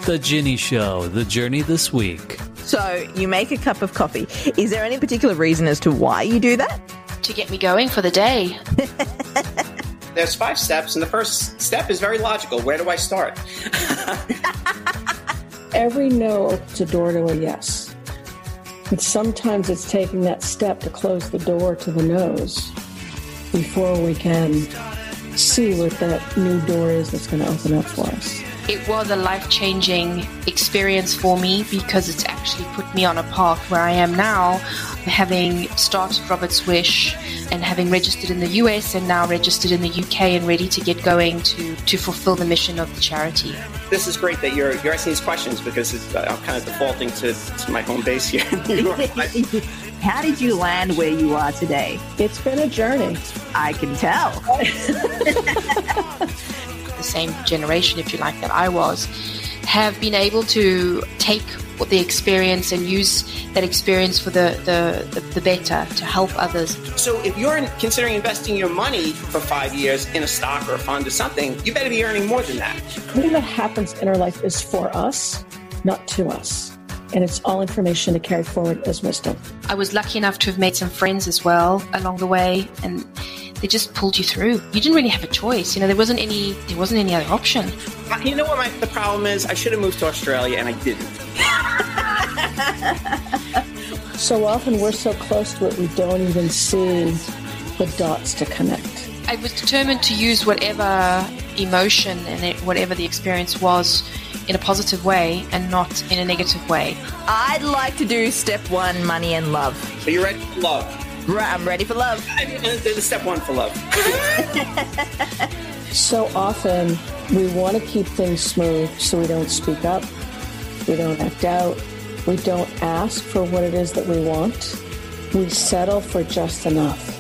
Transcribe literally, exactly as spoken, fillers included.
The Ginny Show, the journey this week. So you make a cup of coffee. Is there any particular reason as to why you do that? To get me going for the day. There's five steps, and the first step is very logical. Where do I start? Every no opens a door to a yes. And sometimes it's taking that step to close the door to the no's before we can see what that new door is that's going to open up for us. It was a life-changing experience for me because it's actually put me on a path where I am now, having started Robert's Wish and having registered in the U S and now registered in the U K and ready to get going to, to fulfill the mission of the charity. This is great that you're you're asking these questions because it's, I'm kind of defaulting to, to my home base here in New York. How did you land where you are today? It's been a journey. I can tell. The same generation, if you like, that I was, have been able to take the experience and use that experience for the, the, the, the better, to help others. So if you're in, considering investing your money for five years in a stock or a fund or something, you better be earning more than that. Everything that happens in our life is for us, not to us. And it's all information to carry forward as wisdom. I was lucky enough to have made some friends as well along the way, and they just pulled you through. You didn't really have a choice. You know, there wasn't any there wasn't any other option. You know what my, the problem is? I should have moved to Australia, and I didn't. So often we're so close to it, we don't even see the dots to connect. I was determined to use whatever emotion and it, whatever the experience was in a positive way and not in a negative way. I'd like to do step one, money and love. Are you ready for love? Right, I'm ready for love. There's a step one for love. So often we want to keep things smooth so we don't speak up, we don't act out, we don't ask for what it is that we want. We settle for just enough.